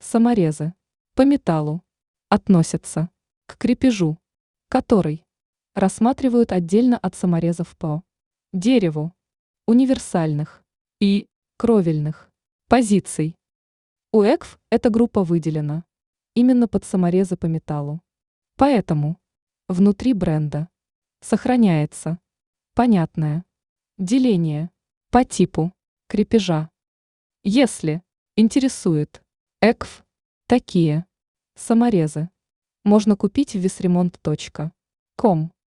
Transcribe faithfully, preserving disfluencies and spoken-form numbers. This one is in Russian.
Саморезы по металлу относятся к крепежу, который рассматривают отдельно от саморезов по дереву, универсальных и кровельных позиций. У ЭКФ эта группа выделена именно под саморезы по металлу. Поэтому внутри бренда сохраняется понятное деление по типу крепежа. Если интересует ЭКФ, такие саморезы можно купить в весремонт точка ком.